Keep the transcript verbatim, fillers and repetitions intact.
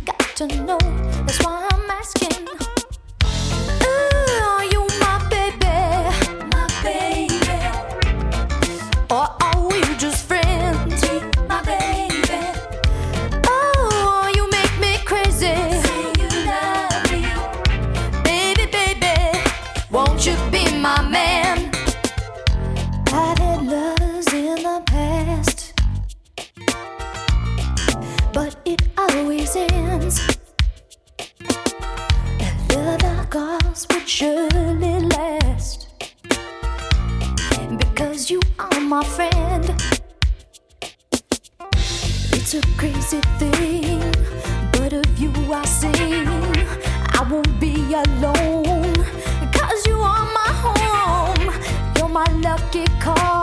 got to know. That's why I'm asking. Ooh, are you my baby? My baby. Or are we just friends? My baby. Oh, you make me crazy. Say you love me. Baby, baby, won't you be my man? I've had loves in the past, but it always ends. The dark hours would surely last, because you are my friend. It's a crazy thing, but of you I sing. I won't be alone, 'cause you are my home. You're my lucky call.